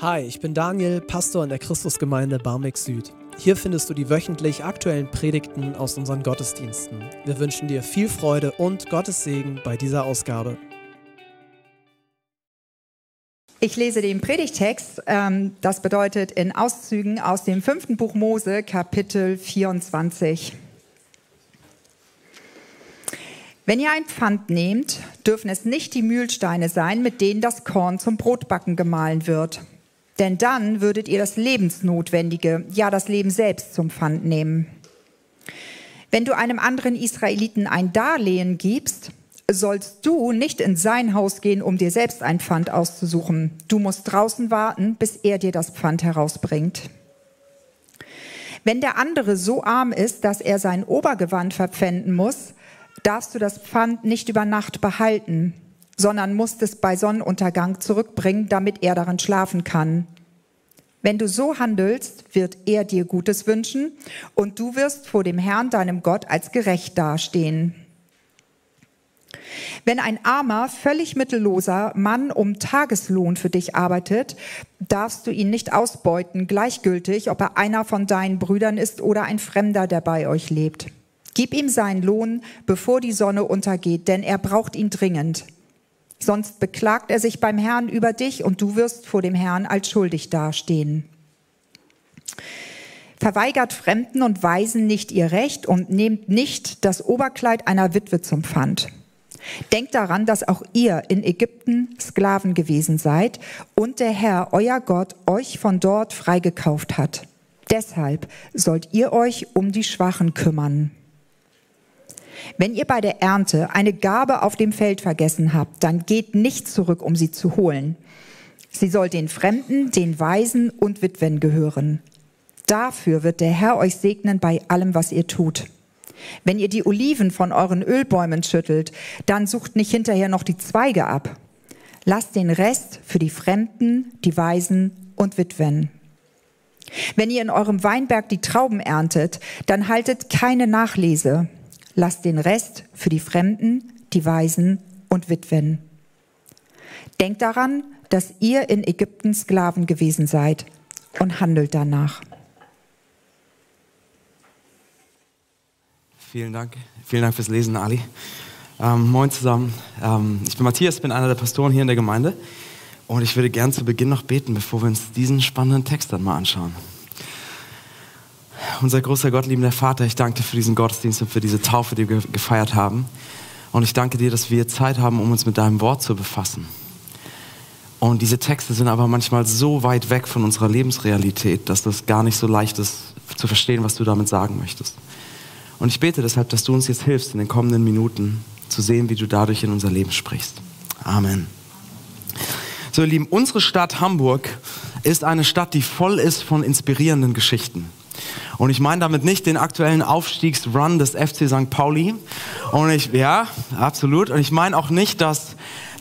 Hi, ich bin Daniel, Pastor in der Christusgemeinde Barmbek Süd. Hier findest du die wöchentlich aktuellen Predigten aus unseren Gottesdiensten. Wir wünschen dir viel Freude und Gottes Segen bei dieser Ausgabe. Ich lese den Predigtext, das bedeutet in Auszügen aus dem 5. Buch Mose, Kapitel 24. Wenn ihr ein Pfand nehmt, dürfen es nicht die Mühlsteine sein, mit denen das Korn zum Brotbacken gemahlen wird. Denn dann würdet ihr das Lebensnotwendige, ja das Leben selbst zum Pfand nehmen. Wenn du einem anderen Israeliten ein Darlehen gibst, sollst du nicht in sein Haus gehen, um dir selbst ein Pfand auszusuchen. Du musst draußen warten, bis er dir das Pfand herausbringt. Wenn der andere so arm ist, dass er sein Obergewand verpfänden muss, darfst du das Pfand nicht über Nacht behalten, sondern musst es bei Sonnenuntergang zurückbringen, damit er darin schlafen kann. Wenn du so handelst, wird er dir Gutes wünschen und du wirst vor dem Herrn, deinem Gott, als gerecht dastehen. Wenn ein armer, völlig mittelloser Mann um Tageslohn für dich arbeitet, darfst du ihn nicht ausbeuten, gleichgültig, ob er einer von deinen Brüdern ist oder ein Fremder, der bei euch lebt. Gib ihm seinen Lohn, bevor die Sonne untergeht, denn er braucht ihn dringend. Sonst beklagt er sich beim Herrn über dich und du wirst vor dem Herrn als schuldig dastehen. Verweigert Fremden und Waisen nicht ihr Recht und nehmt nicht das Oberkleid einer Witwe zum Pfand. Denkt daran, dass auch ihr in Ägypten Sklaven gewesen seid und der Herr, euer Gott, euch von dort freigekauft hat. Deshalb sollt ihr euch um die Schwachen kümmern. Wenn ihr bei der Ernte eine Gabe auf dem Feld vergessen habt, dann geht nicht zurück, um sie zu holen. Sie soll den Fremden, den Waisen und Witwen gehören. Dafür wird der Herr euch segnen bei allem, was ihr tut. Wenn ihr die Oliven von euren Ölbäumen schüttelt, dann sucht nicht hinterher noch die Zweige ab. Lasst den Rest für die Fremden, die Waisen und Witwen. Wenn ihr in eurem Weinberg die Trauben erntet, dann haltet keine Nachlese. Lasst den Rest für die Fremden, die Waisen und Witwen. Denkt daran, dass ihr in Ägypten Sklaven gewesen seid und handelt danach. Vielen Dank fürs Lesen, Ali. Moin zusammen. Ich bin Matthias, bin einer der Pastoren hier in der Gemeinde und ich würde gern zu Beginn noch beten, bevor wir uns diesen spannenden Text dann mal anschauen. Unser großer Gott, liebender Vater, ich danke dir für diesen Gottesdienst und für diese Taufe, die wir gefeiert haben. Und ich danke dir, dass wir Zeit haben, um uns mit deinem Wort zu befassen. Und diese Texte sind aber manchmal so weit weg von unserer Lebensrealität, dass das gar nicht so leicht ist zu verstehen, was du damit sagen möchtest. Und ich bete deshalb, dass du uns jetzt hilfst, in den kommenden Minuten zu sehen, wie du dadurch in unser Leben sprichst. Amen. So, ihr Lieben, unsere Stadt Hamburg ist eine Stadt, die voll ist von inspirierenden Geschichten. Und ich meine damit nicht den aktuellen Aufstiegsrun des FC St. Pauli. Ja, absolut. Und ich meine auch nicht, dass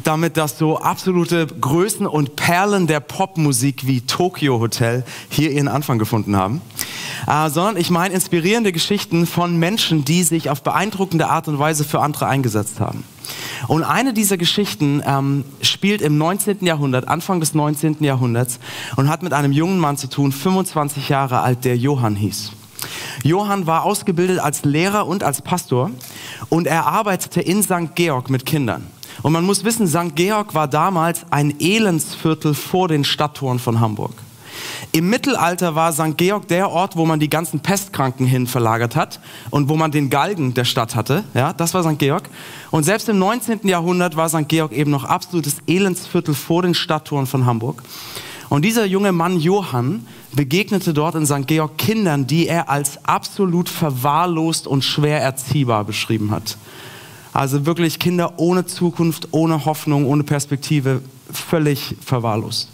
so absolute Größen und Perlen der Popmusik wie Tokyo Hotel hier ihren Anfang gefunden haben. Sondern ich meine inspirierende Geschichten von Menschen, die sich auf beeindruckende Art und Weise für andere eingesetzt haben. Und eine dieser Geschichten spielt im 19. Jahrhundert, Anfang des 19. Jahrhunderts und hat mit einem jungen Mann zu tun, 25 Jahre alt, der Johann hieß. Johann war ausgebildet als Lehrer und als Pastor und er arbeitete in St. Georg mit Kindern. Und man muss wissen, St. Georg war damals ein Elendsviertel vor den Stadttoren von Hamburg. Im Mittelalter war St. Georg der Ort, wo man die ganzen Pestkranken hin verlagert hat und wo man den Galgen der Stadt hatte. Ja, das war St. Georg. Und selbst im 19. Jahrhundert war St. Georg eben noch absolutes Elendsviertel vor den Stadttoren von Hamburg. Und dieser junge Mann Johann begegnete dort in St. Georg Kindern, die er als absolut verwahrlost und schwer erziehbar beschrieben hat. Also wirklich Kinder ohne Zukunft, ohne Hoffnung, ohne Perspektive, völlig verwahrlost.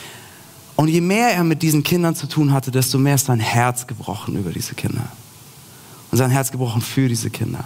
Und je mehr er mit diesen Kindern zu tun hatte, desto mehr ist sein Herz gebrochen über diese Kinder. Und sein Herz gebrochen für diese Kinder.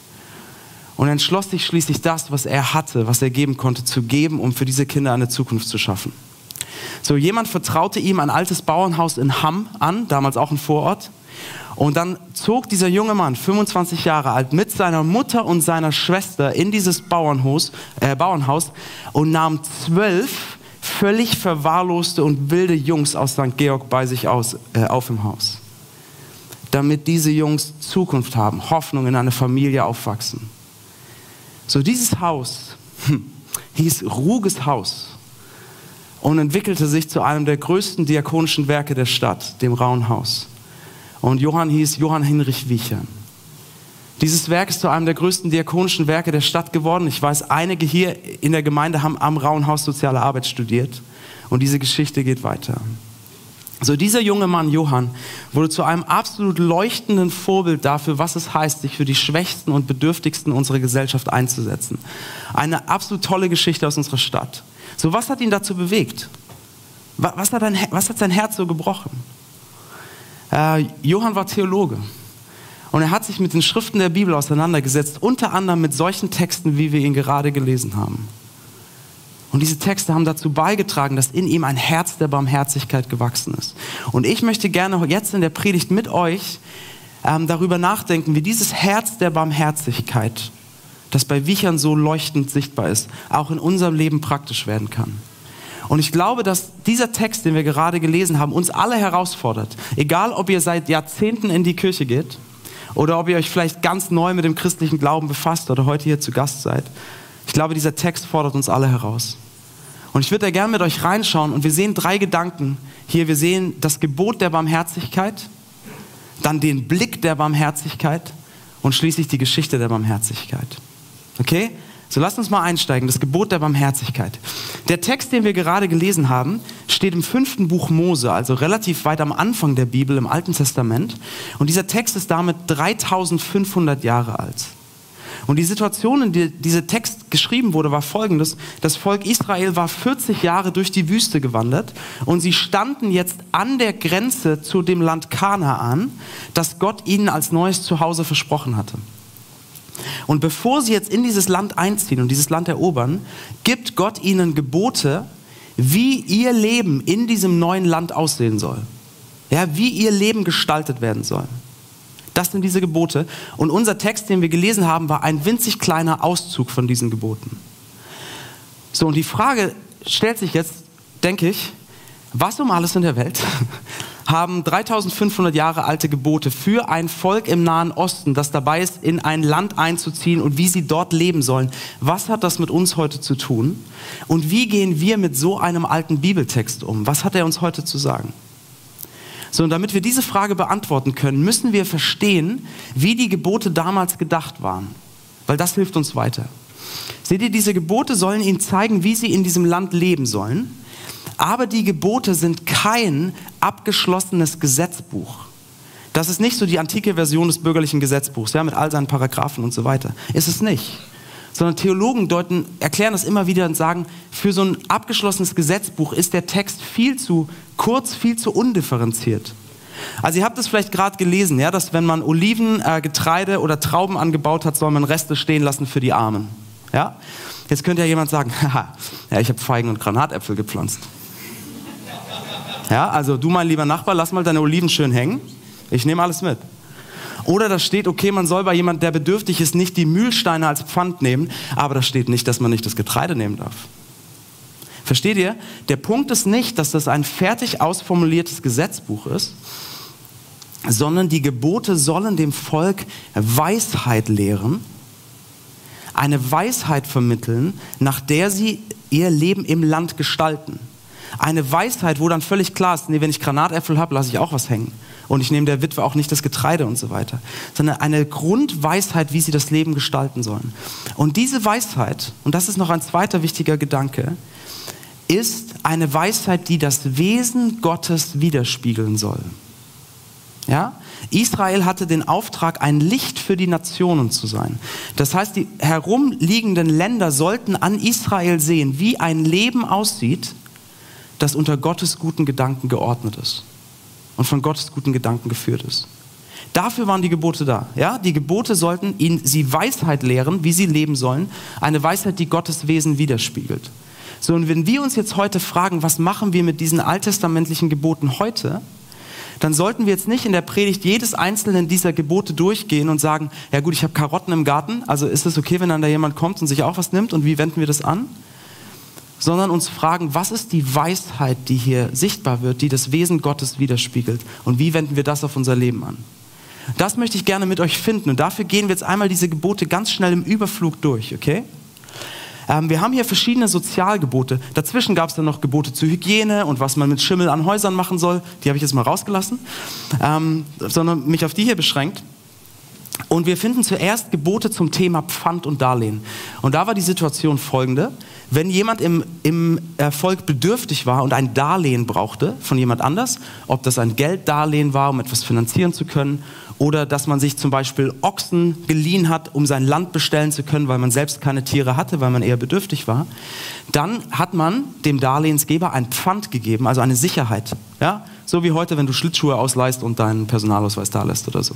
Und er entschloss sich schließlich das, was er hatte, was er geben konnte, zu geben, um für diese Kinder eine Zukunft zu schaffen. So, jemand vertraute ihm ein altes Bauernhaus in Hamm an, damals auch ein Vorort. Und dann zog dieser junge Mann, 25 Jahre alt, mit seiner Mutter und seiner Schwester in dieses Bauernhaus und nahm 12 völlig verwahrloste und wilde Jungs aus St. Georg bei sich auf im Haus. Damit diese Jungs Zukunft haben, Hoffnung in eine Familie aufwachsen. So, dieses Haus hieß Ruges Haus und entwickelte sich zu einem der größten diakonischen Werke der Stadt, dem Rauen Haus. Und Johann hieß Johann Hinrich Wiechern. Dieses Werk ist zu einem der größten diakonischen Werke der Stadt geworden. Ich weiß, einige hier in der Gemeinde haben am Rauen Haus Soziale Arbeit studiert. Und diese Geschichte geht weiter. So, dieser junge Mann, Johann, wurde zu einem absolut leuchtenden Vorbild dafür, was es heißt, sich für die Schwächsten und Bedürftigsten unserer Gesellschaft einzusetzen. Eine absolut tolle Geschichte aus unserer Stadt. So, was hat ihn dazu bewegt? Was hat sein Herz so gebrochen? Johann war Theologe. Und er hat sich mit den Schriften der Bibel auseinandergesetzt, unter anderem mit solchen Texten, wie wir ihn gerade gelesen haben. Und diese Texte haben dazu beigetragen, dass in ihm ein Herz der Barmherzigkeit gewachsen ist. Und ich möchte gerne jetzt in der Predigt mit euch darüber nachdenken, wie dieses Herz der Barmherzigkeit, das bei Wiechern so leuchtend sichtbar ist, auch in unserem Leben praktisch werden kann. Und ich glaube, dass dieser Text, den wir gerade gelesen haben, uns alle herausfordert. Egal, ob ihr seit Jahrzehnten in die Kirche geht oder ob ihr euch vielleicht ganz neu mit dem christlichen Glauben befasst oder heute hier zu Gast seid. Ich glaube, dieser Text fordert uns alle heraus. Und ich würde da gerne mit euch reinschauen und wir sehen 3 Gedanken hier. Wir sehen das Gebot der Barmherzigkeit, dann den Blick der Barmherzigkeit und schließlich die Geschichte der Barmherzigkeit. Okay? So lasst uns mal einsteigen, das Gebot der Barmherzigkeit. Der Text, den wir gerade gelesen haben, steht im 5. Buch Mose, also relativ weit am Anfang der Bibel im Alten Testament. Und dieser Text ist damit 3500 Jahre alt. Und die Situation, in der dieser Text geschrieben wurde, war folgendes. Das Volk Israel war 40 Jahre durch die Wüste gewandert und sie standen jetzt an der Grenze zu dem Land Kanaan, das Gott ihnen als neues Zuhause versprochen hatte. Und bevor sie jetzt in dieses Land einziehen und dieses Land erobern, gibt Gott ihnen Gebote, wie ihr Leben in diesem neuen Land aussehen soll. Ja, wie ihr Leben gestaltet werden soll. Das sind diese Gebote. Und unser Text, den wir gelesen haben, war ein winzig kleiner Auszug von diesen Geboten. So, und die Frage stellt sich jetzt, denke ich, was um alles in der Welt haben 3500 Jahre alte Gebote für ein Volk im Nahen Osten, das dabei ist, in ein Land einzuziehen und wie sie dort leben sollen. Was hat das mit uns heute zu tun? Und wie gehen wir mit so einem alten Bibeltext um? Was hat er uns heute zu sagen? So, und damit wir diese Frage beantworten können, müssen wir verstehen, wie die Gebote damals gedacht waren. Weil das hilft uns weiter. Seht ihr, diese Gebote sollen ihnen zeigen, wie sie in diesem Land leben sollen. Aber die Gebote sind kein abgeschlossenes Gesetzbuch. Das ist nicht so die antike Version des bürgerlichen Gesetzbuchs, ja, mit all seinen Paragraphen und so weiter. Ist es nicht. Sondern Theologen erklären das immer wieder und sagen, für so ein abgeschlossenes Gesetzbuch ist der Text viel zu kurz, viel zu undifferenziert. Also ihr habt es vielleicht gerade gelesen, ja, dass wenn man Oliven, Getreide oder Trauben angebaut hat, soll man Reste stehen lassen für die Armen. Ja? Jetzt könnte ja jemand sagen, haha, ja, ich habe Feigen und Granatäpfel gepflanzt. Ja, also du, mein lieber Nachbar, lass mal deine Oliven schön hängen. Ich nehme alles mit. Oder da steht, okay, man soll bei jemandem, der bedürftig ist, nicht die Mühlsteine als Pfand nehmen, aber da steht nicht, dass man nicht das Getreide nehmen darf. Versteht ihr? Der Punkt ist nicht, dass das ein fertig ausformuliertes Gesetzbuch ist, sondern die Gebote sollen dem Volk Weisheit lehren, eine Weisheit vermitteln, nach der sie ihr Leben im Land gestalten. Eine Weisheit, wo dann völlig klar ist, nee, wenn ich Granatäpfel habe, lasse ich auch was hängen. Und ich nehme der Witwe auch nicht das Getreide und so weiter. Sondern eine Grundweisheit, wie sie das Leben gestalten sollen. Und diese Weisheit, und das ist noch ein zweiter wichtiger Gedanke, ist eine Weisheit, die das Wesen Gottes widerspiegeln soll. Ja? Israel hatte den Auftrag, ein Licht für die Nationen zu sein. Das heißt, die herumliegenden Länder sollten an Israel sehen, wie ein Leben aussieht, das unter Gottes guten Gedanken geordnet ist und von Gottes guten Gedanken geführt ist. Dafür waren die Gebote da. Ja? Die Gebote sollten sie Weisheit lehren, wie sie leben sollen. Eine Weisheit, die Gottes Wesen widerspiegelt. So, und wenn wir uns jetzt heute fragen, was machen wir mit diesen alttestamentlichen Geboten heute, dann sollten wir jetzt nicht in der Predigt jedes einzelne dieser Gebote durchgehen und sagen, ja gut, ich habe Karotten im Garten, also ist es okay, wenn dann da jemand kommt und sich auch was nimmt und wie wenden wir das an? sondern uns fragen, was ist die Weisheit, die hier sichtbar wird, die das Wesen Gottes widerspiegelt und wie wenden wir das auf unser Leben an? Das möchte ich gerne mit euch finden und dafür gehen wir jetzt einmal diese Gebote ganz schnell im Überflug durch, okay? Wir haben hier verschiedene Sozialgebote. Dazwischen gab es dann noch Gebote zur Hygiene und was man mit Schimmel an Häusern machen soll. Die habe ich jetzt mal rausgelassen, sondern mich auf die hier beschränkt. Und wir finden zuerst Gebote zum Thema Pfand und Darlehen. Und da war die Situation folgende. Wenn jemand im Volk bedürftig war und ein Darlehen brauchte von jemand anders, ob das ein Gelddarlehen war, um etwas finanzieren zu können, oder dass man sich zum Beispiel Ochsen geliehen hat, um sein Land bestellen zu können, weil man selbst keine Tiere hatte, weil man eher bedürftig war, dann hat man dem Darlehensgeber ein Pfand gegeben, also eine Sicherheit. Ja? So wie heute, wenn du Schlittschuhe ausleihst und deinen Personalausweis da lässt oder so.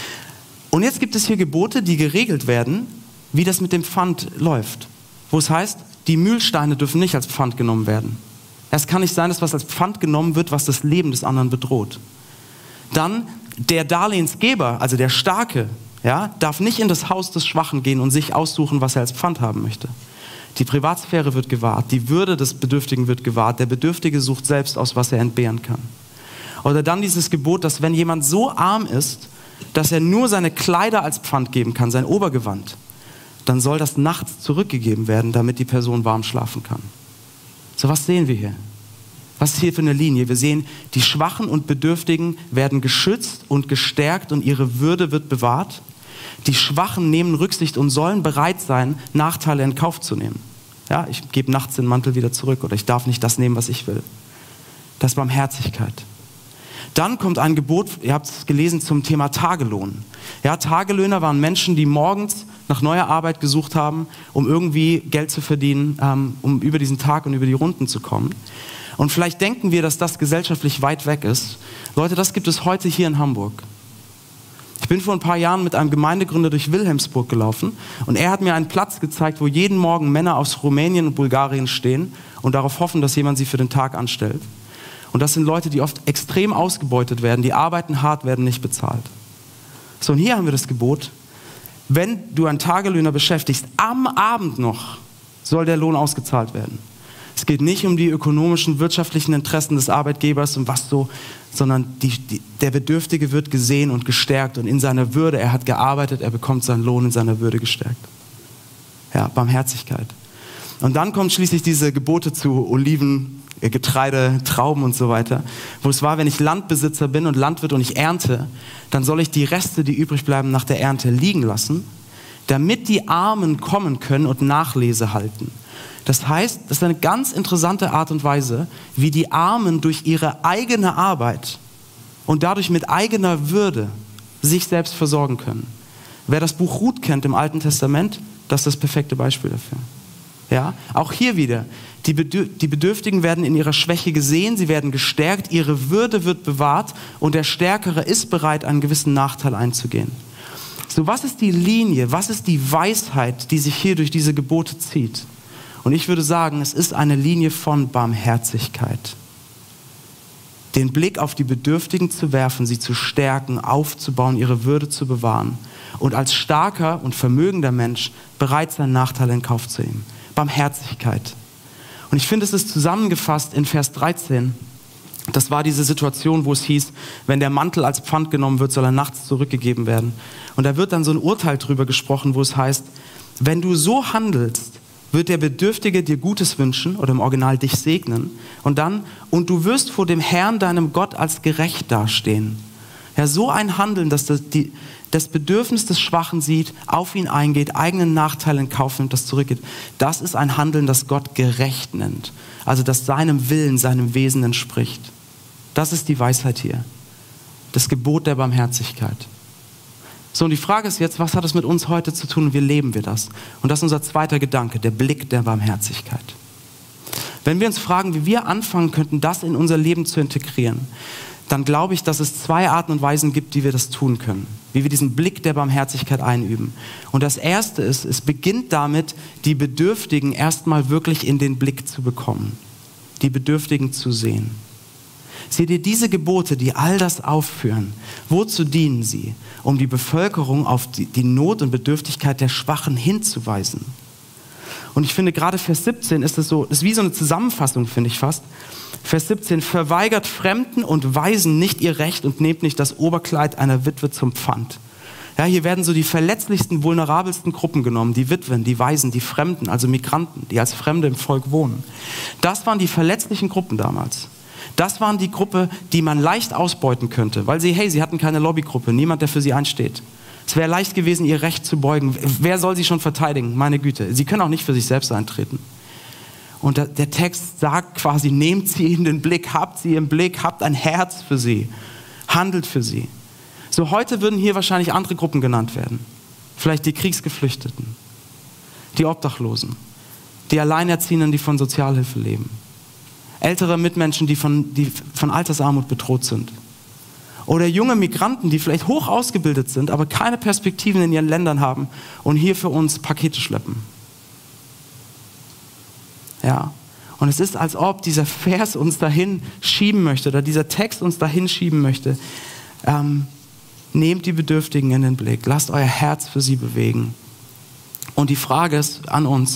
Und jetzt gibt es hier Gebote, die geregelt werden, wie das mit dem Pfand läuft. Wo es heißt, die Mühlsteine dürfen nicht als Pfand genommen werden. Es kann nicht sein, dass was als Pfand genommen wird, was das Leben des anderen bedroht. Dann der Darlehensgeber, also der Starke, ja, darf nicht in das Haus des Schwachen gehen und sich aussuchen, was er als Pfand haben möchte. Die Privatsphäre wird gewahrt, die Würde des Bedürftigen wird gewahrt, der Bedürftige sucht selbst aus, was er entbehren kann. Oder dann dieses Gebot, dass wenn jemand so arm ist, dass er nur seine Kleider als Pfand geben kann, sein Obergewand, dann soll das nachts zurückgegeben werden, damit die Person warm schlafen kann. So, was sehen wir hier? Was ist hier für eine Linie? Wir sehen, die Schwachen und Bedürftigen werden geschützt und gestärkt und ihre Würde wird bewahrt. Die Schwachen nehmen Rücksicht und sollen bereit sein, Nachteile in Kauf zu nehmen. Ja, ich gebe nachts den Mantel wieder zurück oder ich darf nicht das nehmen, was ich will. Das ist Barmherzigkeit. Dann kommt ein Gebot, ihr habt es gelesen, zum Thema Tagelohn. Ja, Tagelöhner waren Menschen, die morgens nach neuer Arbeit gesucht haben, um irgendwie Geld zu verdienen, um über diesen Tag und über die Runden zu kommen. Und vielleicht denken wir, dass das gesellschaftlich weit weg ist. Leute, das gibt es heute hier in Hamburg. Ich bin vor ein paar Jahren mit einem Gemeindegründer durch Wilhelmsburg gelaufen und er hat mir einen Platz gezeigt, wo jeden Morgen Männer aus Rumänien und Bulgarien stehen und darauf hoffen, dass jemand sie für den Tag anstellt. Und das sind Leute, die oft extrem ausgebeutet werden, die arbeiten hart, werden nicht bezahlt. So, und hier haben wir das Gebot, wenn du einen Tagelöhner beschäftigst, am Abend noch soll der Lohn ausgezahlt werden. Es geht nicht um die ökonomischen, wirtschaftlichen Interessen des Arbeitgebers und was so, sondern der Bedürftige wird gesehen und gestärkt und in seiner Würde, er hat gearbeitet, er bekommt seinen Lohn in seiner Würde gestärkt. Ja, Barmherzigkeit. Und dann kommen schließlich diese Gebote zu Oliven, Getreide, Trauben und so weiter, wo es war, wenn ich Landbesitzer bin und Landwirt und ich ernte, dann soll ich die Reste, die übrig bleiben nach der Ernte, liegen lassen, damit die Armen kommen können und Nachlese halten. Das heißt, das ist eine ganz interessante Art und Weise, wie die Armen durch ihre eigene Arbeit und dadurch mit eigener Würde sich selbst versorgen können. Wer das Buch Ruth kennt im Alten Testament, das ist das perfekte Beispiel dafür. Ja, auch hier wieder, die Bedürftigen werden in ihrer Schwäche gesehen, sie werden gestärkt, ihre Würde wird bewahrt und der Stärkere ist bereit, einen gewissen Nachteil einzugehen. So, was ist die Linie, was ist die Weisheit, die sich hier durch diese Gebote zieht? Und ich würde sagen, es ist eine Linie von Barmherzigkeit. Den Blick auf die Bedürftigen zu werfen, sie zu stärken, aufzubauen, ihre Würde zu bewahren und als starker und vermögender Mensch bereit sein, Nachteile in Kauf zu nehmen. Barmherzigkeit. Und ich finde, es ist zusammengefasst in Vers 13. Das war diese Situation, wo es hieß, wenn der Mantel als Pfand genommen wird, soll er nachts zurückgegeben werden. Und da wird dann so ein Urteil drüber gesprochen, wo es heißt, wenn du so handelst, wird der Bedürftige dir Gutes wünschen oder im Original dich segnen und du wirst vor dem Herrn, deinem Gott, als gerecht dastehen. Ja, so ein Handeln, dass das Bedürfnis des Schwachen sieht, auf ihn eingeht, eigenen Nachteil in Kauf nimmt, das zurückgeht. Das ist ein Handeln, das Gott gerecht nennt. Also das seinem Willen, seinem Wesen entspricht. Das ist die Weisheit hier. Das Gebot der Barmherzigkeit. So, und die Frage ist jetzt, was hat es mit uns heute zu tun und wie leben wir das? Und das ist unser zweiter Gedanke, der Blick der Barmherzigkeit. Wenn wir uns fragen, wie wir anfangen könnten, das in unser Leben zu integrieren, dann glaube ich, dass es zwei Arten und Weisen gibt, wie wir das tun können. Wie wir diesen Blick der Barmherzigkeit einüben. Und das Erste ist, es beginnt damit, die Bedürftigen erstmal wirklich in den Blick zu bekommen. Die Bedürftigen zu sehen. Seht ihr, diese Gebote, die all das aufführen, wozu dienen sie? Um die Bevölkerung auf die Not und Bedürftigkeit der Schwachen hinzuweisen. Und ich finde, gerade Vers 17 ist wie so eine Zusammenfassung, finde ich fast. Vers 17, verweigert Fremden und Waisen nicht ihr Recht und nehmt nicht das Oberkleid einer Witwe zum Pfand. Ja, hier werden so die verletzlichsten, vulnerabelsten Gruppen genommen, die Witwen, die Waisen, die Fremden, also Migranten, die als Fremde im Volk wohnen. Das waren die verletzlichen Gruppen damals. Das waren die Gruppe, die man leicht ausbeuten könnte, weil sie hatten keine Lobbygruppe, niemand, der für sie einsteht. Es wäre leicht gewesen, ihr Recht zu beugen. Wer soll sie schon verteidigen? Meine Güte. Sie können auch nicht für sich selbst eintreten. Und der Text sagt quasi, nehmt sie in den Blick, habt sie im Blick, habt ein Herz für sie, handelt für sie. So heute würden hier wahrscheinlich andere Gruppen genannt werden. Vielleicht die Kriegsgeflüchteten, die Obdachlosen, die Alleinerziehenden, die von Sozialhilfe leben, ältere Mitmenschen, die von Altersarmut bedroht sind. Oder junge Migranten, die vielleicht hoch ausgebildet sind, aber keine Perspektiven in ihren Ländern haben und hier für uns Pakete schleppen. Ja, und es ist, als ob dieser Vers uns dahin schieben möchte oder dieser Text uns dahin schieben möchte. Nehmt die Bedürftigen in den Blick, lasst euer Herz für sie bewegen. Und die Frage ist an uns,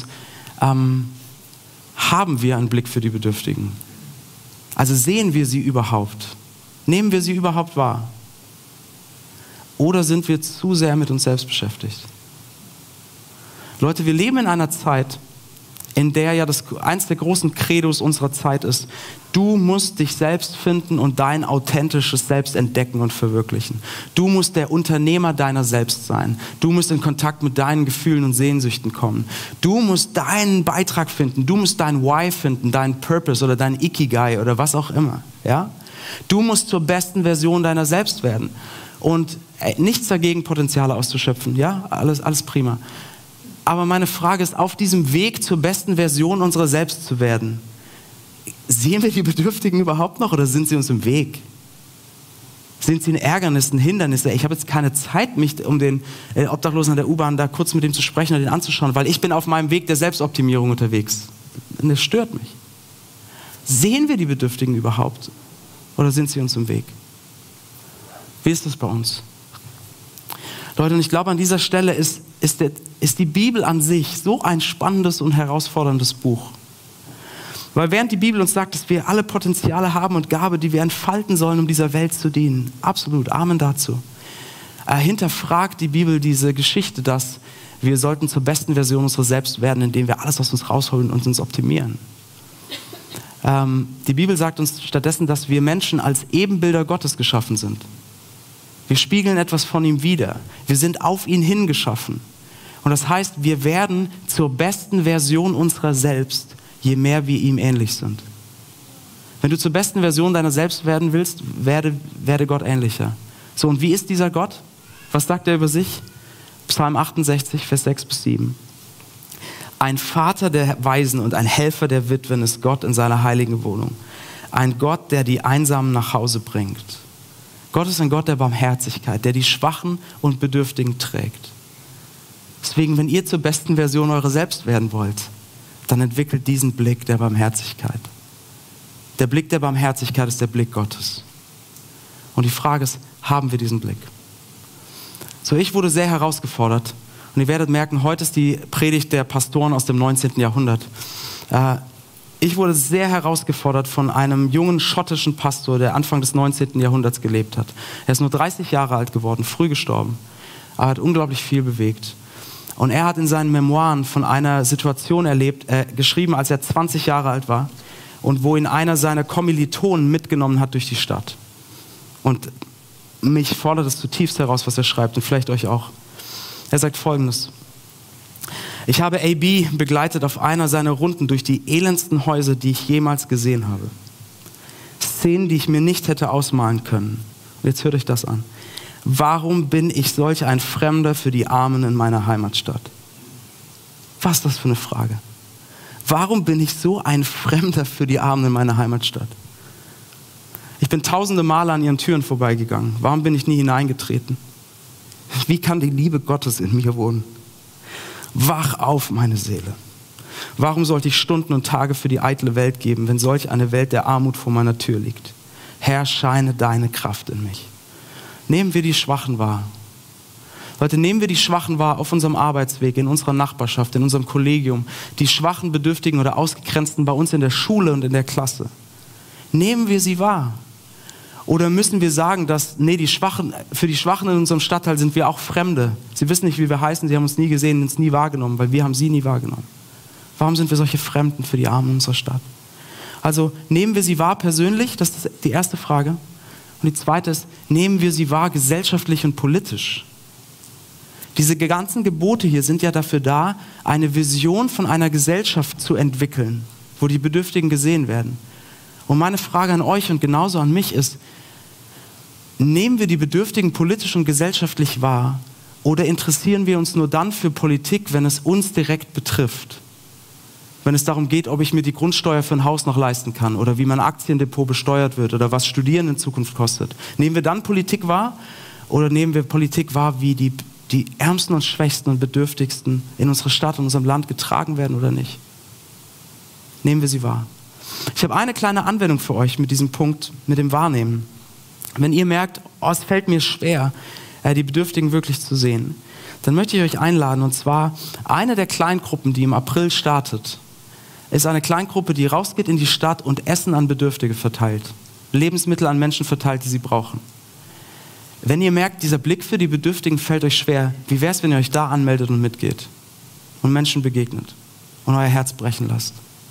haben wir einen Blick für die Bedürftigen? Also sehen wir sie überhaupt? Nehmen wir sie überhaupt wahr? Oder sind wir zu sehr mit uns selbst beschäftigt? Leute, wir leben in einer Zeit, in der ja eins der großen Credos unserer Zeit ist, du musst dich selbst finden und dein authentisches Selbst entdecken und verwirklichen. Du musst der Unternehmer deiner selbst sein. Du musst in Kontakt mit deinen Gefühlen und Sehnsüchten kommen. Du musst deinen Beitrag finden. Du musst dein Why finden, deinen Purpose oder dein Ikigai oder was auch immer. Ja? Du musst zur besten Version deiner selbst werden. Und nichts dagegen, Potenziale auszuschöpfen. Ja, alles prima. Aber meine Frage ist, auf diesem Weg zur besten Version unserer selbst zu werden, sehen wir die Bedürftigen überhaupt noch oder sind sie uns im Weg? Sind sie ein Ärgernis, ein Hindernis? Ich habe jetzt keine Zeit, mich um den Obdachlosen an der U-Bahn da kurz mit ihm zu sprechen oder den anzuschauen, weil ich bin auf meinem Weg der Selbstoptimierung unterwegs. Und das stört mich. Sehen wir die Bedürftigen überhaupt oder sind sie uns im Weg? Wie ist das bei uns? Leute, und ich glaube, an dieser Stelle ist die Bibel an sich so ein spannendes und herausforderndes Buch. Weil während die Bibel uns sagt, dass wir alle Potenziale haben und Gabe, die wir entfalten sollen, um dieser Welt zu dienen, absolut, Amen dazu, hinterfragt die Bibel diese Geschichte, dass wir sollten zur besten Version unserer selbst werden, indem wir alles aus uns rausholen und uns optimieren. Die Bibel sagt uns stattdessen, dass wir Menschen als Ebenbilder Gottes geschaffen sind. Wir spiegeln etwas von ihm wider. Wir sind auf ihn hingeschaffen. Und das heißt, wir werden zur besten Version unserer selbst, je mehr wir ihm ähnlich sind. Wenn du zur besten Version deiner selbst werden willst, werde Gott ähnlicher. So, und wie ist dieser Gott? Was sagt er über sich? Psalm 68, Vers 6 bis 7. Ein Vater der Waisen und ein Helfer der Witwen ist Gott in seiner heiligen Wohnung. Ein Gott, der die Einsamen nach Hause bringt. Gott ist ein Gott der Barmherzigkeit, der die Schwachen und Bedürftigen trägt. Deswegen, wenn ihr zur besten Version eurer selbst werden wollt, dann entwickelt diesen Blick der Barmherzigkeit. Der Blick der Barmherzigkeit ist der Blick Gottes. Und die Frage ist, haben wir diesen Blick? So, ich wurde sehr herausgefordert. Und ihr werdet merken, heute ist die Predigt der Pastoren aus dem 19. Jahrhundert. Ich wurde sehr herausgefordert von einem jungen schottischen Pastor, der Anfang des 19. Jahrhunderts gelebt hat. Er ist nur 30 Jahre alt geworden, früh gestorben, aber hat unglaublich viel bewegt. Und er hat in seinen Memoiren von einer Situation geschrieben, als er 20 Jahre alt war und wo ihn einer seiner Kommilitonen mitgenommen hat durch die Stadt. Und mich fordert es zutiefst heraus, was er schreibt und vielleicht euch auch. Er sagt Folgendes: Ich habe AB begleitet auf einer seiner Runden durch die elendsten Häuser, die ich jemals gesehen habe. Szenen, die ich mir nicht hätte ausmalen können. Und jetzt hört euch das an. Warum bin ich solch ein Fremder für die Armen in meiner Heimatstadt? Was ist das für eine Frage? Warum bin ich so ein Fremder für die Armen in meiner Heimatstadt? Ich bin tausende Male an ihren Türen vorbeigegangen. Warum bin ich nie hineingetreten? Wie kann die Liebe Gottes in mir wohnen? Wach auf, meine Seele. Warum sollte ich Stunden und Tage für die eitle Welt geben, wenn solch eine Welt der Armut vor meiner Tür liegt? Herr, scheine deine Kraft in mich. Nehmen wir die Schwachen wahr. Leute, nehmen wir die Schwachen wahr auf unserem Arbeitsweg, in unserer Nachbarschaft, in unserem Kollegium, die Schwachen, Bedürftigen oder Ausgegrenzten bei uns in der Schule und in der Klasse. Nehmen wir sie wahr? Oder müssen wir sagen, dass, für die Schwachen in unserem Stadtteil sind wir auch Fremde. Sie wissen nicht, wie wir heißen, sie haben uns nie gesehen, uns nie wahrgenommen, weil wir haben sie nie wahrgenommen. Warum sind wir solche Fremden für die Armen in unserer Stadt? Also nehmen wir sie wahr persönlich, das ist die erste Frage. Und die zweite ist, nehmen wir sie wahr gesellschaftlich und politisch? Diese ganzen Gebote hier sind ja dafür da, eine Vision von einer Gesellschaft zu entwickeln, wo die Bedürftigen gesehen werden. Und meine Frage an euch und genauso an mich ist, nehmen wir die Bedürftigen politisch und gesellschaftlich wahr oder interessieren wir uns nur dann für Politik, wenn es uns direkt betrifft? Wenn es darum geht, ob ich mir die Grundsteuer für ein Haus noch leisten kann oder wie mein Aktiendepot besteuert wird oder was Studieren in Zukunft kostet. Nehmen wir dann Politik wahr oder nehmen wir Politik wahr, wie die Ärmsten und Schwächsten und Bedürftigsten in unserer Stadt und unserem Land getragen werden oder nicht? Nehmen wir sie wahr. Ich habe eine kleine Anwendung für euch mit diesem Punkt, mit dem Wahrnehmen. Wenn ihr merkt, es fällt mir schwer, die Bedürftigen wirklich zu sehen, dann möchte ich euch einladen. Und zwar eine der Kleingruppen, die im April startet, ist eine Kleingruppe, die rausgeht in die Stadt und Essen an Bedürftige verteilt. Lebensmittel an Menschen verteilt, die sie brauchen. Wenn ihr merkt, dieser Blick für die Bedürftigen fällt euch schwer, wie wäre es, wenn ihr euch da anmeldet und mitgeht und Menschen begegnet und euer Herz brechen lasst?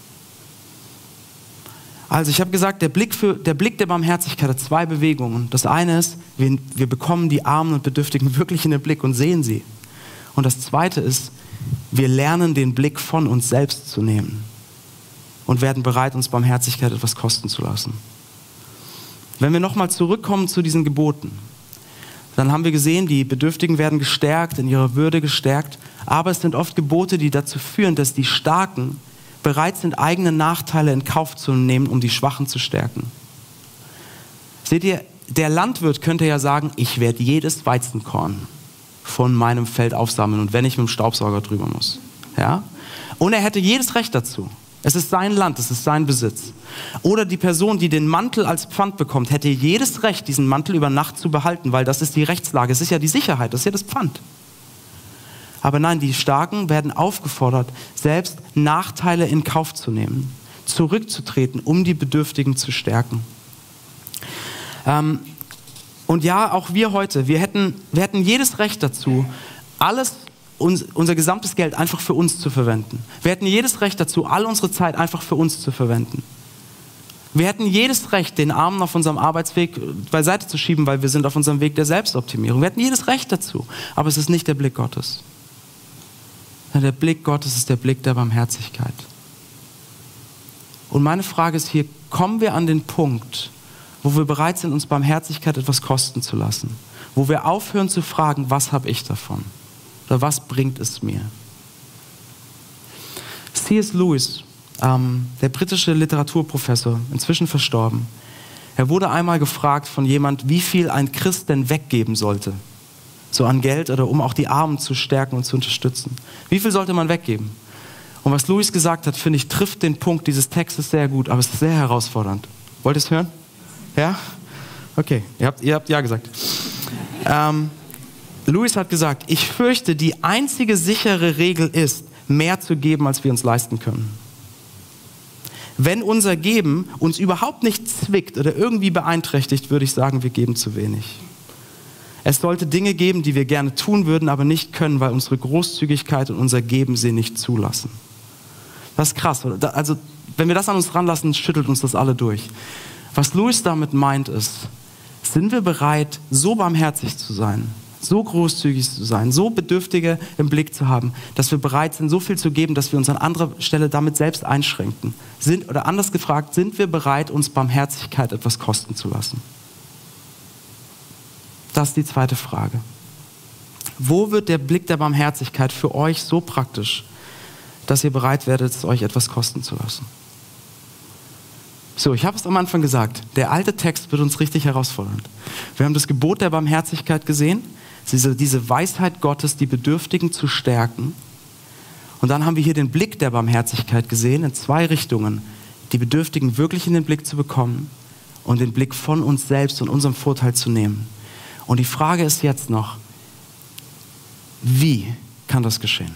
Also ich habe gesagt, der Blick der Barmherzigkeit hat zwei Bewegungen. Das eine ist, wir bekommen die Armen und Bedürftigen wirklich in den Blick und sehen sie. Und das zweite ist, wir lernen den Blick von uns selbst zu nehmen und werden bereit, uns Barmherzigkeit etwas kosten zu lassen. Wenn wir nochmal zurückkommen zu diesen Geboten, dann haben wir gesehen, die Bedürftigen werden gestärkt, in ihrer Würde gestärkt, aber es sind oft Gebote, die dazu führen, dass die Starken bereit sind, eigene Nachteile in Kauf zu nehmen, um die Schwachen zu stärken. Seht ihr, der Landwirt könnte ja sagen, ich werde jedes Weizenkorn von meinem Feld aufsammeln und wenn ich mit dem Staubsauger drüber muss. Ja? Und er hätte jedes Recht dazu. Es ist sein Land, es ist sein Besitz. Oder die Person, die den Mantel als Pfand bekommt, hätte jedes Recht, diesen Mantel über Nacht zu behalten, weil das ist die Rechtslage, es ist ja die Sicherheit, das ist ja das Pfand. Aber nein, die Starken werden aufgefordert, selbst Nachteile in Kauf zu nehmen, zurückzutreten, um die Bedürftigen zu stärken. Und ja, auch wir heute, wir hätten jedes Recht dazu, unser gesamtes Geld einfach für uns zu verwenden. Wir hätten jedes Recht dazu, all unsere Zeit einfach für uns zu verwenden. Wir hätten jedes Recht, den Armen auf unserem Arbeitsweg beiseite zu schieben, weil wir sind auf unserem Weg der Selbstoptimierung. Wir hätten jedes Recht dazu, aber es ist nicht der Blick Gottes. Der Blick Gottes ist der Blick der Barmherzigkeit. Und meine Frage ist hier, kommen wir an den Punkt, wo wir bereit sind, uns Barmherzigkeit etwas kosten zu lassen? Wo wir aufhören zu fragen, was habe ich davon? Oder was bringt es mir? C.S. Lewis, der britische Literaturprofessor, inzwischen verstorben, er wurde einmal gefragt von jemand, wie viel ein Christ denn weggeben sollte. So an Geld oder um auch die Armen zu stärken und zu unterstützen. Wie viel sollte man weggeben? Und was Lewis gesagt hat, finde ich, trifft den Punkt dieses Textes sehr gut, aber es ist sehr herausfordernd. Wollt ihr es hören? Ja? Okay, ihr habt ja gesagt. Lewis hat gesagt, ich fürchte, die einzige sichere Regel ist, mehr zu geben, als wir uns leisten können. Wenn unser Geben uns überhaupt nicht zwickt oder irgendwie beeinträchtigt, würde ich sagen, wir geben zu wenig. Es sollte Dinge geben, die wir gerne tun würden, aber nicht können, weil unsere Großzügigkeit und unser Geben sie nicht zulassen. Das ist krass, oder? Also, wenn wir das an uns ranlassen, schüttelt uns das alle durch. Was Lewis damit meint ist, sind wir bereit, so barmherzig zu sein, so großzügig zu sein, so Bedürftige im Blick zu haben, dass wir bereit sind, so viel zu geben, dass wir uns an anderer Stelle damit selbst einschränken? Oder anders gefragt, sind wir bereit, uns Barmherzigkeit etwas kosten zu lassen? Das ist die zweite Frage. Wo wird der Blick der Barmherzigkeit für euch so praktisch, dass ihr bereit werdet, es euch etwas kosten zu lassen? So, ich habe es am Anfang gesagt, der alte Text wird uns richtig herausfordernd. Wir haben das Gebot der Barmherzigkeit gesehen, diese Weisheit Gottes, die Bedürftigen zu stärken. Und dann haben wir hier den Blick der Barmherzigkeit gesehen, in zwei Richtungen. Die Bedürftigen wirklich in den Blick zu bekommen und den Blick von uns selbst und unserem Vorteil zu nehmen. Und die Frage ist jetzt noch, wie kann das geschehen?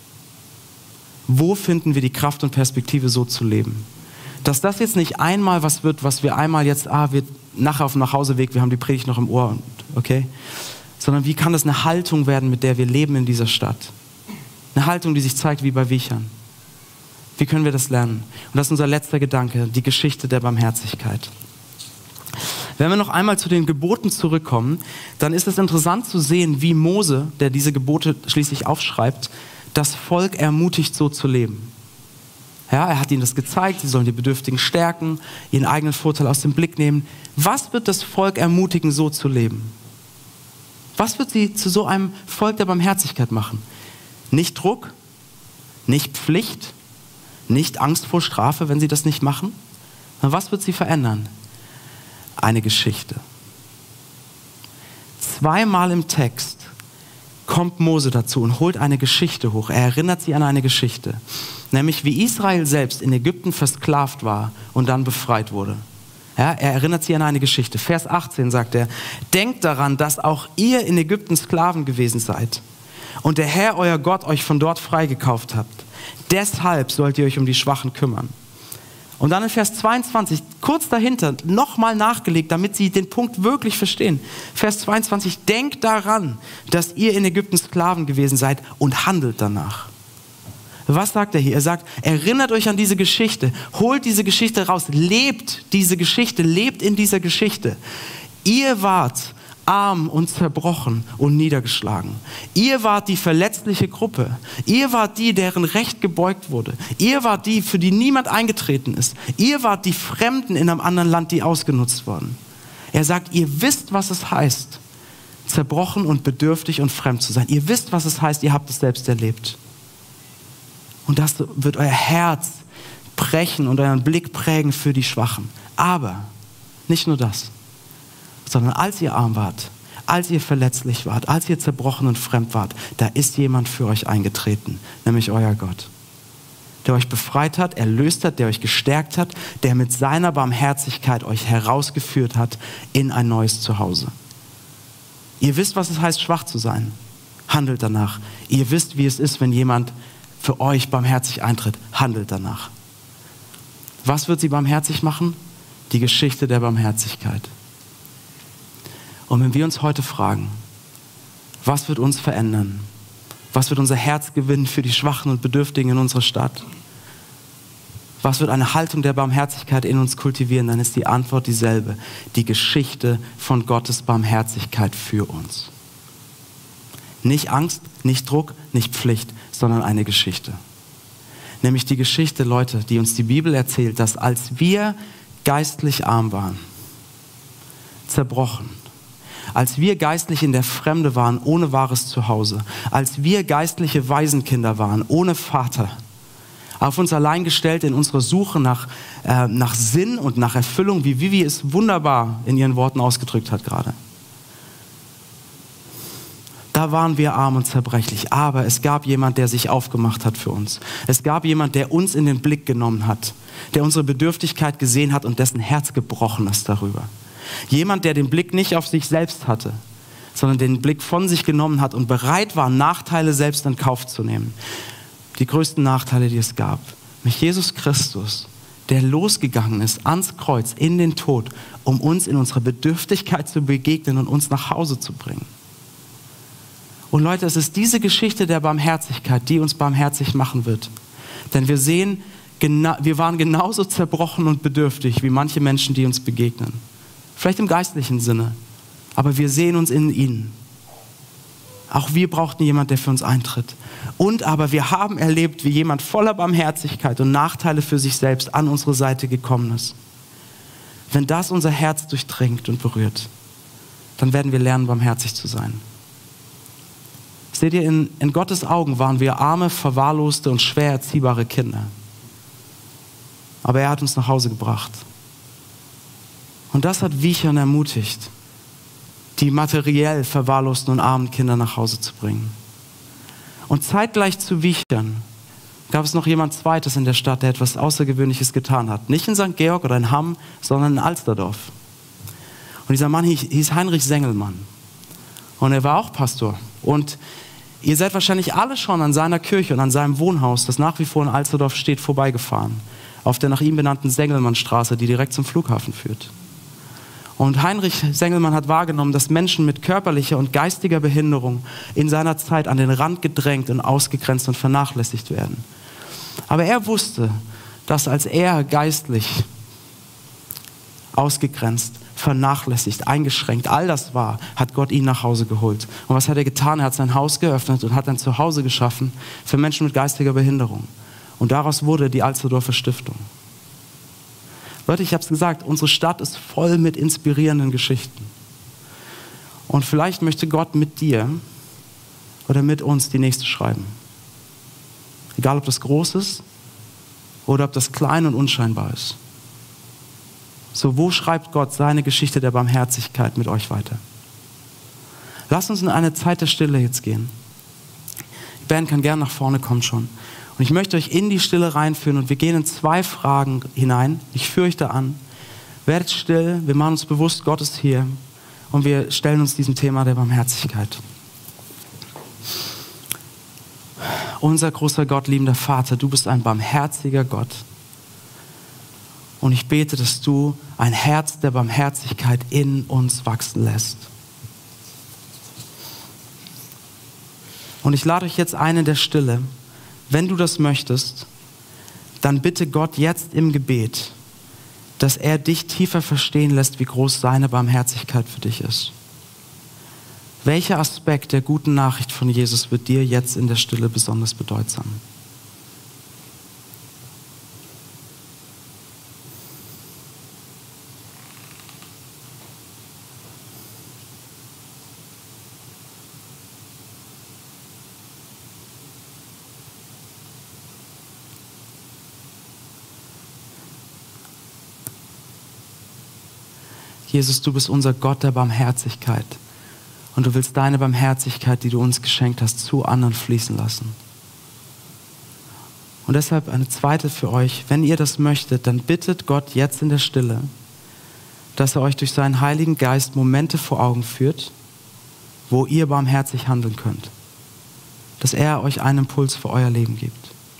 Wo finden wir die Kraft und Perspektive, so zu leben? Dass das jetzt nicht einmal was wird, was wir einmal jetzt, wir nachher auf dem Nachhauseweg, wir haben die Predigt noch im Ohr, okay? Sondern wie kann das eine Haltung werden, mit der wir leben in dieser Stadt? Eine Haltung, die sich zeigt wie bei Wiechern. Wie können wir das lernen? Und das ist unser letzter Gedanke, die Geschichte der Barmherzigkeit. Wenn wir noch einmal zu den Geboten zurückkommen, dann ist es interessant zu sehen, wie Mose, der diese Gebote schließlich aufschreibt, das Volk ermutigt, so zu leben. Ja, er hat ihnen das gezeigt, sie sollen die Bedürftigen stärken, ihren eigenen Vorteil aus dem Blick nehmen. Was wird das Volk ermutigen, so zu leben? Was wird sie zu so einem Volk der Barmherzigkeit machen? Nicht Druck, nicht Pflicht, nicht Angst vor Strafe, wenn sie das nicht machen. Was wird sie verändern? Eine Geschichte. 2-mal im Text kommt Mose dazu und holt eine Geschichte hoch. Er erinnert sie an eine Geschichte. Nämlich wie Israel selbst in Ägypten versklavt war und dann befreit wurde. Ja, er erinnert sie an eine Geschichte. Vers 18 sagt er, denkt daran, dass auch ihr in Ägypten Sklaven gewesen seid und der Herr, euer Gott, euch von dort freigekauft habt. Deshalb sollt ihr euch um die Schwachen kümmern. Und dann in Vers 22, kurz dahinter, nochmal nachgelegt, damit sie den Punkt wirklich verstehen. Vers 22, denkt daran, dass ihr in Ägypten Sklaven gewesen seid und handelt danach. Was sagt er hier? Er sagt, erinnert euch an diese Geschichte, holt diese Geschichte raus, lebt diese Geschichte, lebt in dieser Geschichte. Ihr wart arm und zerbrochen und niedergeschlagen. Ihr wart die verletzliche Gruppe. Ihr wart die, deren Recht gebeugt wurde. Ihr wart die, für die niemand eingetreten ist. Ihr wart die Fremden in einem anderen Land, die ausgenutzt wurden. Er sagt, ihr wisst, was es heißt, zerbrochen und bedürftig und fremd zu sein. Ihr wisst, was es heißt, ihr habt es selbst erlebt. Und das wird euer Herz brechen und euren Blick prägen für die Schwachen. Aber nicht nur das, sondern als ihr arm wart, als ihr verletzlich wart, als ihr zerbrochen und fremd wart, da ist jemand für euch eingetreten, nämlich euer Gott, der euch befreit hat, erlöst hat, der euch gestärkt hat, der mit seiner Barmherzigkeit euch herausgeführt hat in ein neues Zuhause. Ihr wisst, was es heißt, schwach zu sein. Handelt danach. Ihr wisst, wie es ist, wenn jemand für euch barmherzig eintritt. Handelt danach. Was wird sie barmherzig machen? Die Geschichte der Barmherzigkeit. Und wenn wir uns heute fragen, was wird uns verändern? Was wird unser Herz gewinnen für die Schwachen und Bedürftigen in unserer Stadt? Was wird eine Haltung der Barmherzigkeit in uns kultivieren? Dann ist die Antwort dieselbe. Die Geschichte von Gottes Barmherzigkeit für uns. Nicht Angst, nicht Druck, nicht Pflicht, sondern eine Geschichte. Nämlich die Geschichte, Leute, die uns die Bibel erzählt, dass als wir geistlich arm waren, zerbrochen, als wir geistlich in der Fremde waren, ohne wahres Zuhause, als wir geistliche Waisenkinder waren, ohne Vater, auf uns allein gestellt in unserer Suche nach Sinn und nach Erfüllung, wie Vivi es wunderbar in ihren Worten ausgedrückt hat gerade. Da waren wir arm und zerbrechlich, aber es gab jemand, der sich aufgemacht hat für uns. Es gab jemand, der uns in den Blick genommen hat, der unsere Bedürftigkeit gesehen hat und dessen Herz gebrochen ist darüber. Jemand, der den Blick nicht auf sich selbst hatte, sondern den Blick von sich genommen hat und bereit war, Nachteile selbst in Kauf zu nehmen. Die größten Nachteile, die es gab. Mit Jesus Christus, der losgegangen ist ans Kreuz, in den Tod, um uns in unserer Bedürftigkeit zu begegnen und uns nach Hause zu bringen. Und Leute, es ist diese Geschichte der Barmherzigkeit, die uns barmherzig machen wird. Denn wir sehen, wir waren genauso zerbrochen und bedürftig wie manche Menschen, die uns begegnen. Vielleicht im geistlichen Sinne, aber wir sehen uns in ihnen. Auch wir brauchten jemanden, der für uns eintritt. Und aber wir haben erlebt, wie jemand voller Barmherzigkeit und Nachteile für sich selbst an unsere Seite gekommen ist. Wenn das unser Herz durchdringt und berührt, dann werden wir lernen, barmherzig zu sein. Seht ihr, in Gottes Augen waren wir arme, verwahrloste und schwer erziehbare Kinder. Aber er hat uns nach Hause gebracht. Und das hat Wiechern ermutigt, die materiell verwahrlosten und armen Kinder nach Hause zu bringen. Und zeitgleich zu Wiechern gab es noch jemand Zweites in der Stadt, der etwas Außergewöhnliches getan hat. Nicht in St. Georg oder in Hamm, sondern in Alsterdorf. Und dieser Mann hieß Heinrich Sengelmann. Und er war auch Pastor. Und Ihr seid wahrscheinlich alle schon an seiner Kirche und an seinem Wohnhaus, das nach wie vor in Alsterdorf steht, vorbeigefahren. Auf der nach ihm benannten Sengelmannstraße, die direkt zum Flughafen führt. Und Heinrich Sengelmann hat wahrgenommen, dass Menschen mit körperlicher und geistiger Behinderung in seiner Zeit an den Rand gedrängt und ausgegrenzt und vernachlässigt werden. Aber er wusste, dass als er geistlich ausgegrenzt, vernachlässigt, eingeschränkt, all das war, hat Gott ihn nach Hause geholt. Und was hat er getan? Er hat sein Haus geöffnet und hat ein Zuhause geschaffen für Menschen mit geistiger Behinderung. Und daraus wurde die Alsterdorfer Stiftung. Leute, ich habe es gesagt, unsere Stadt ist voll mit inspirierenden Geschichten. Und vielleicht möchte Gott mit dir oder mit uns die nächste schreiben. Egal, ob das groß ist oder ob das klein und unscheinbar ist. So, wo schreibt Gott seine Geschichte der Barmherzigkeit mit euch weiter? Lasst uns in eine Zeit der Stille jetzt gehen. Die Band kann gerne nach vorne kommen schon. Und ich möchte euch in die Stille reinführen und wir gehen in 2 Fragen hinein. Ich führe euch da an. Werdet still, wir machen uns bewusst, Gott ist hier und wir stellen uns diesem Thema der Barmherzigkeit. Unser großer Gott, liebender Vater, du bist ein barmherziger Gott. Und ich bete, dass du ein Herz der Barmherzigkeit in uns wachsen lässt. Und ich lade euch jetzt ein in der Stille. Wenn du das möchtest, dann bitte Gott jetzt im Gebet, dass er dich tiefer verstehen lässt, wie groß seine Barmherzigkeit für dich ist. Welcher Aspekt der guten Nachricht von Jesus wird dir jetzt in der Stille besonders bedeutsam? Jesus, du bist unser Gott der Barmherzigkeit und du willst deine Barmherzigkeit, die du uns geschenkt hast, zu anderen fließen lassen. Und deshalb eine zweite für euch, wenn ihr das möchtet, dann bittet Gott jetzt in der Stille, dass er euch durch seinen Heiligen Geist Momente vor Augen führt, wo ihr barmherzig handeln könnt. Dass er euch einen Impuls für euer Leben gibt.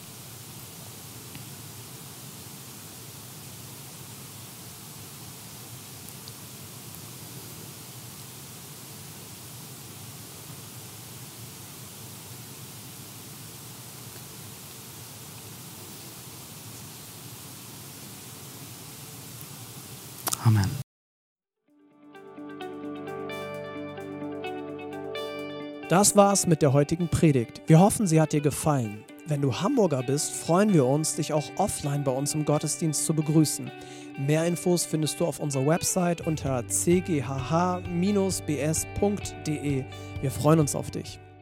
Amen. Das war's mit der heutigen Predigt. Wir hoffen, sie hat dir gefallen. Wenn du Hamburger bist, freuen wir uns, dich auch offline bei uns im Gottesdienst zu begrüßen. Mehr Infos findest du auf unserer Website unter cghh-bs.de. Wir freuen uns auf dich.